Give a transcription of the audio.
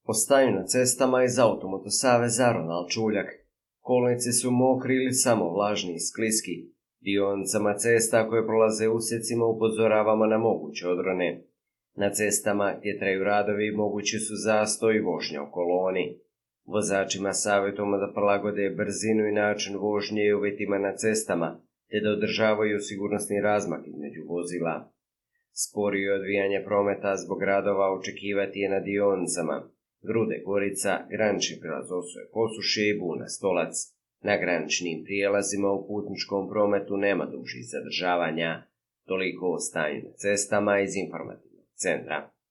O stanju na cestama iz Automoto saveza Ronald Čuljak. Kolnici su mokri ili samo vlažni i skliski. Dionicama cesta koje prolaze usjecima upozoravamo na moguće odrone. Na cestama gdje traju radovi mogući su zastoj i vožnja u koloni. Vozačima savjetujemo da prilagode brzinu i način vožnje i uvjetima na cestama, te da održavaju sigurnosni razmak između vozila. Sporije odvijanje prometa zbog radova očekivati je na dionicama Grude Gorica, granični prijelaz Osuje Posušje i Buna Stolac. Na graničnim prijelazima u putničkom prometu nema dužih zadržavanja. Toliko o stanju na cestama iz informativnog centra.